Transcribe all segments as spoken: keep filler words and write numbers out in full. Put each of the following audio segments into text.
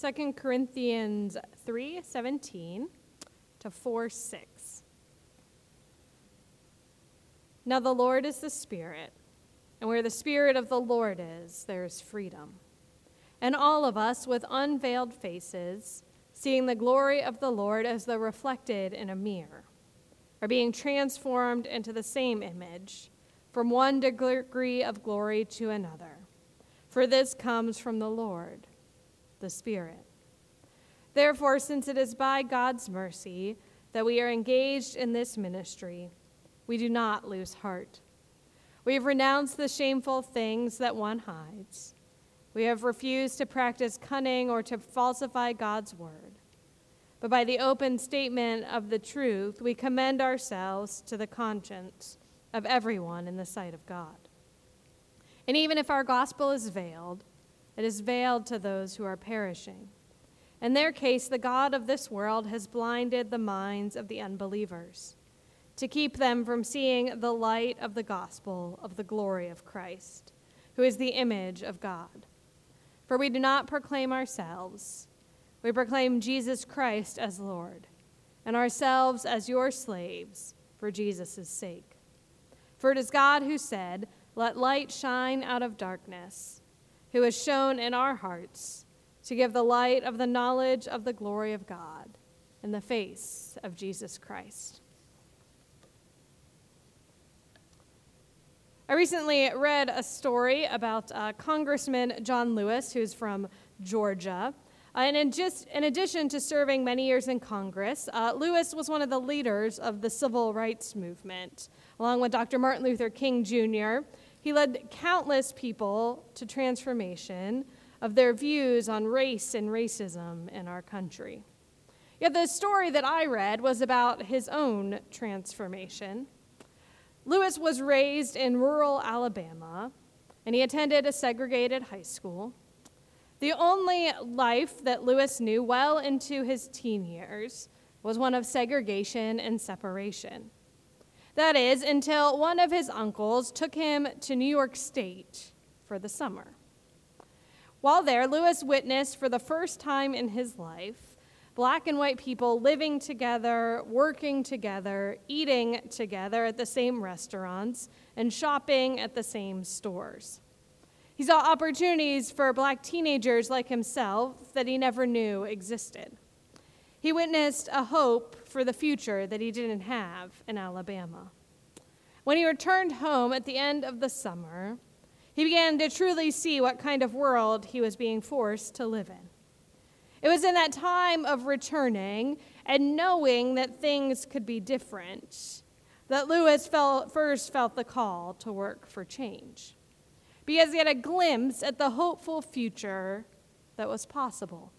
Second Corinthians three seventeen to four six. Now the Lord is the Spirit, and where the Spirit of the Lord is, there is freedom. And all of us, with unveiled faces, seeing the glory of the Lord as though reflected in a mirror, are being transformed into the same image, from one degree of glory to another. For this comes from the Lord, the Spirit. Therefore, since it is by God's mercy that we are engaged in this ministry, we do not lose heart. We have renounced the shameful things that one hides. We have refused to practice cunning or to falsify God's word. But by the open statement of the truth, we commend ourselves to the conscience of everyone in the sight of God. And even if our gospel is veiled, it is veiled to those who are perishing. In their case, the God of this world has blinded the minds of the unbelievers, to keep them from seeing the light of the gospel of the glory of Christ, who is the image of God. For we do not proclaim ourselves. We proclaim Jesus Christ as Lord, and ourselves as your slaves for Jesus' sake. For it is God who said, "Let light shine out of darkness," who has shone in our hearts to give the light of the knowledge of the glory of God in the face of Jesus Christ. I recently read a story about uh, Congressman John Lewis, who's from Georgia. Uh, and in, just, in addition to serving many years in Congress, uh, Lewis was one of the leaders of the civil rights movement. Along with Doctor Martin Luther King Junior, he led countless people to transformation of their views on race and racism in our country. Yet the story that I read was about his own transformation. Lewis was raised in rural Alabama, and he attended a segregated high school. The only life that Lewis knew well into his teen years was one of segregation and separation. That is, until one of his uncles took him to New York State for the summer. While there, Lewis witnessed for the first time in his life black and white people living together, working together, eating together at the same restaurants, and shopping at the same stores. He saw opportunities for black teenagers like himself that he never knew existed. He witnessed a hope for the future that he didn't have in Alabama. When he returned home at the end of the summer, he began to truly see what kind of world he was being forced to live in. It was in that time of returning and knowing that things could be different that Lewis felt, first felt the call to work for change, because he had a glimpse at the hopeful future that was possible.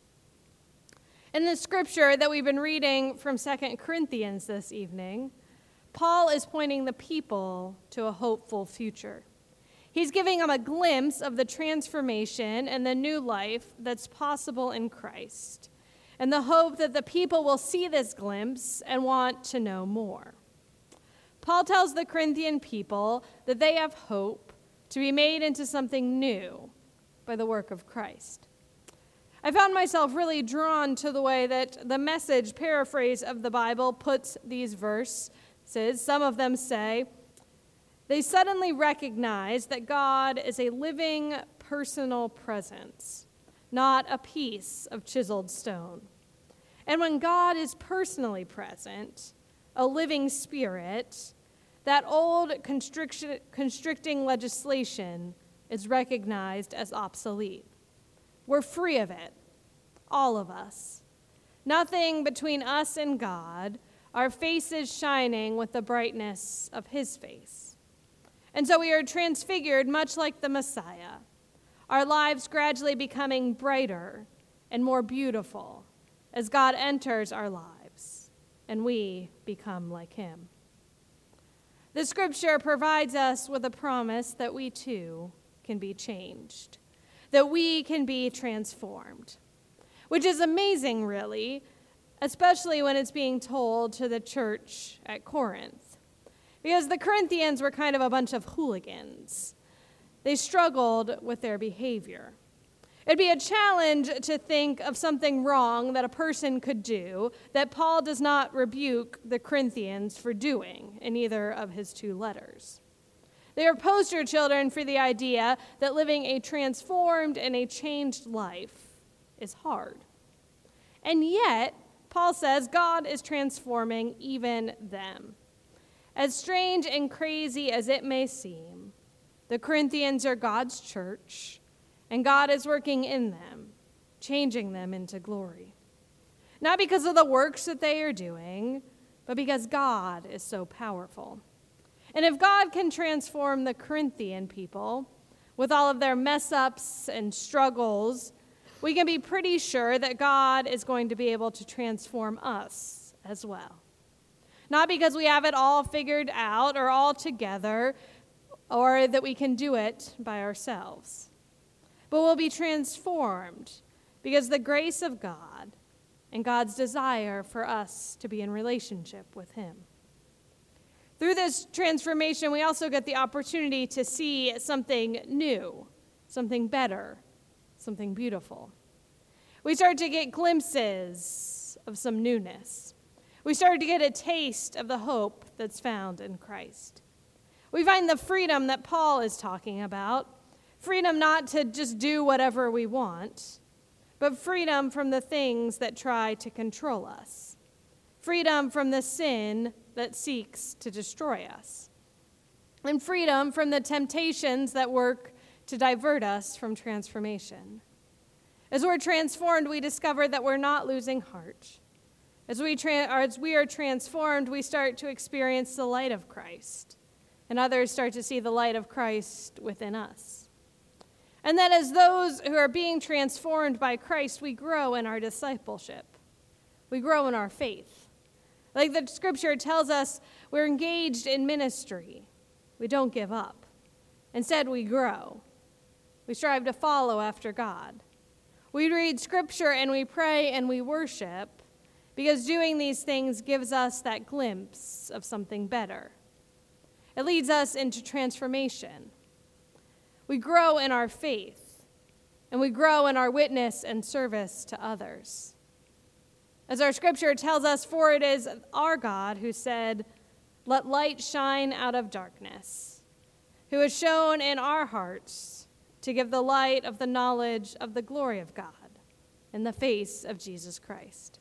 In the scripture that we've been reading from Second Corinthians this evening, Paul is pointing the people to a hopeful future. He's giving them a glimpse of the transformation and the new life that's possible in Christ, and the hope that the people will see this glimpse and want to know more. Paul tells the Corinthian people that they have hope to be made into something new by the work of Christ. I found myself really drawn to the way that the Message paraphrase of the Bible puts these verses. Some of them say, they suddenly recognize that God is a living, personal presence, not a piece of chiseled stone. And when God is personally present, a living spirit, that old constriction, constricting legislation is recognized as obsolete. We're free of it, all of us. Nothing between us and God, our faces shining with the brightness of his face. And so we are transfigured much like the Messiah, our lives gradually becoming brighter and more beautiful as God enters our lives and we become like him. The scripture provides us with a promise that we too can be changed, that we can be transformed, which is amazing, really, especially when it's being told to the church at Corinth. Because the Corinthians were kind of a bunch of hooligans. They struggled with their behavior. It'd be a challenge to think of something wrong that a person could do that Paul does not rebuke the Corinthians for doing in either of his two letters. They are poster children for the idea that living a transformed and a changed life is hard. And yet, Paul says God is transforming even them. As strange and crazy as it may seem, the Corinthians are God's church, and God is working in them, changing them into glory. Not because of the works that they are doing, but because God is so powerful. And if God can transform the Corinthian people with all of their mess-ups and struggles, we can be pretty sure that God is going to be able to transform us as well. Not because we have it all figured out or all together, or that we can do it by ourselves. But we'll be transformed because the grace of God and God's desire for us to be in relationship with him. Through this transformation, we also get the opportunity to see something new, something better, something beautiful. We start to get glimpses of some newness. We start to get a taste of the hope that's found in Christ. We find the freedom that Paul is talking about. Freedom not to just do whatever we want, but freedom from the things that try to control us. Freedom from the sin that seeks to destroy us. And freedom from the temptations that work to divert us from transformation. As we're transformed, we discover that we're not losing heart. As we, tra- or as we are transformed, we start to experience the light of Christ, and others start to see the light of Christ within us. And that as those who are being transformed by Christ, we grow in our discipleship. We grow in our faith. Like the scripture tells us, we're engaged in ministry. We don't give up. Instead, we grow. We strive to follow after God. We read scripture and we pray and we worship because doing these things gives us that glimpse of something better. It leads us into transformation. We grow in our faith, and we grow in our witness and service to others. As our scripture tells us, for it is our God who said, "Let light shine out of darkness," who has shown in our hearts to give the light of the knowledge of the glory of God in the face of Jesus Christ.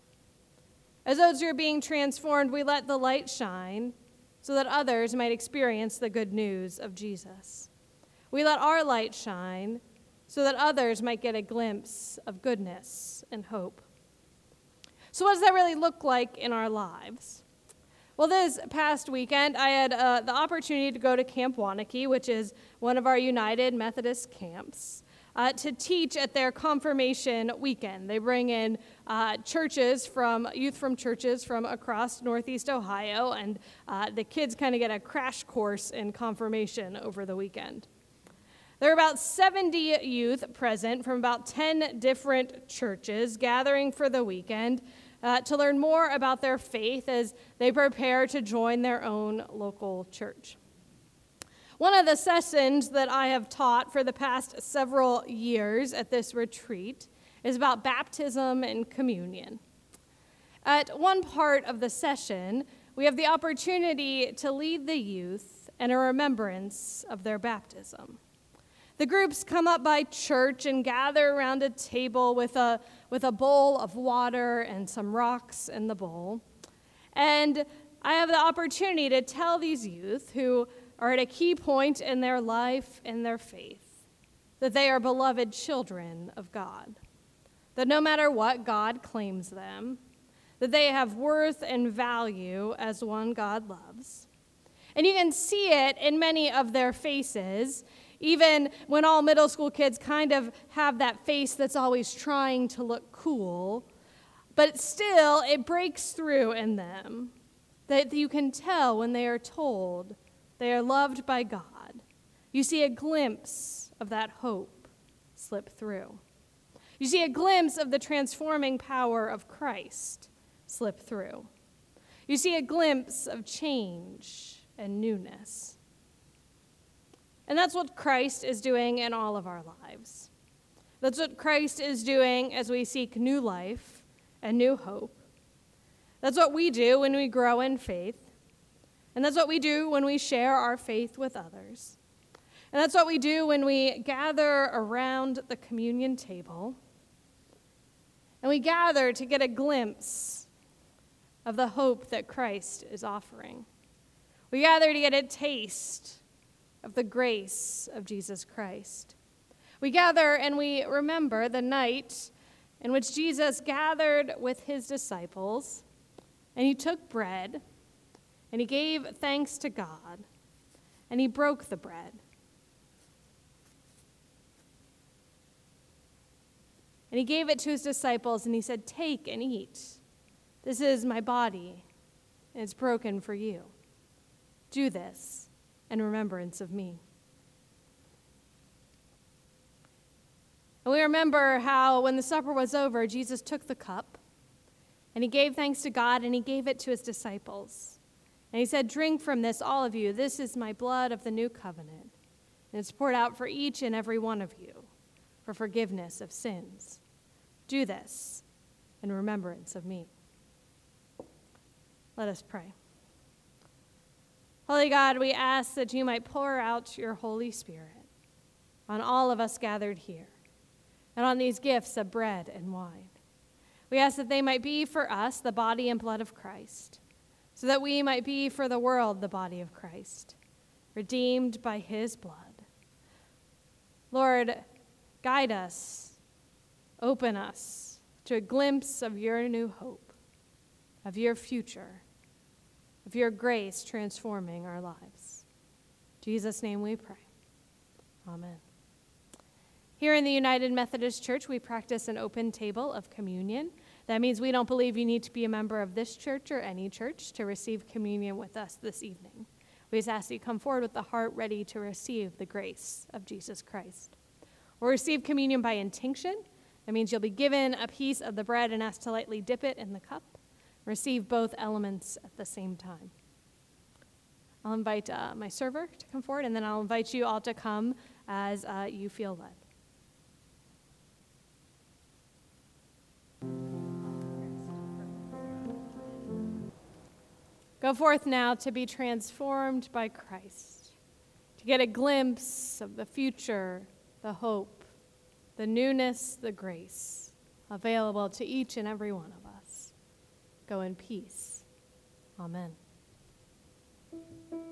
As those who are being transformed, we let the light shine so that others might experience the good news of Jesus. We let our light shine so that others might get a glimpse of goodness and hope. So what does that really look like in our lives? Well, this past weekend, I had uh, the opportunity to go to Camp Wanakee, which is one of our United Methodist camps, uh, to teach at their confirmation weekend. They bring in uh, churches from, youth from churches from across Northeast Ohio, and uh, the kids kind of get a crash course in confirmation over the weekend. There are about seventy youth present from about ten different churches gathering for the weekend uh, to learn more about their faith as they prepare to join their own local church. One of the sessions that I have taught for the past several years at this retreat is about baptism and communion. At one part of the session, we have the opportunity to lead the youth in a remembrance of their baptism. The groups come up by church and gather around a table with a, with a bowl of water and some rocks in the bowl. And I have the opportunity to tell these youth who are at a key point in their life and their faith that they are beloved children of God. That no matter what, God claims them. That they have worth and value as one God loves. And you can see it in many of their faces. Even when all middle school kids kind of have that face that's always trying to look cool, but still it breaks through in them that you can tell when they are told they are loved by God. You see a glimpse of that hope slip through. You see a glimpse of the transforming power of Christ slip through. You see a glimpse of change and newness. And that's what Christ is doing in all of our lives. That's what Christ is doing as we seek new life and new hope. That's what we do when we grow in faith. And that's what we do when we share our faith with others. And that's what we do when we gather around the communion table. And we gather to get a glimpse of the hope that Christ is offering. We gather to get a taste of the grace of Jesus Christ. We gather and we remember the night in which Jesus gathered with his disciples, and he took bread, and he gave thanks to God, and he broke the bread. And he gave it to his disciples, and he said, "Take and eat. This is my body, and it's broken for you. Do this in remembrance of me." And we remember how when the supper was over, Jesus took the cup, and he gave thanks to God, and he gave it to his disciples. And he said, "Drink from this, all of you. This is my blood of the new covenant, and it's poured out for each and every one of you for forgiveness of sins. Do this in remembrance of me." Let us pray. Holy God, we ask that you might pour out your Holy Spirit on all of us gathered here and on these gifts of bread and wine. We ask that they might be for us the body and blood of Christ, so that we might be for the world the body of Christ, redeemed by his blood. Lord, guide us, open us to a glimpse of your new hope, of your future, of your grace transforming our lives. In Jesus' name we pray. Amen. Here in the United Methodist Church, we practice an open table of communion. That means we don't believe you need to be a member of this church or any church to receive communion with us this evening. We just ask that you come forward with the heart ready to receive the grace of Jesus Christ. We'll receive communion by intinction. That means you'll be given a piece of the bread and asked to lightly dip it in the cup. Receive both elements at the same time. I'll invite uh, my server to come forward, and then I'll invite you all to come as uh, you feel led. Go forth now to be transformed by Christ, to get a glimpse of the future, the hope, the newness, the grace available to each and every one of us. Go in peace. Amen.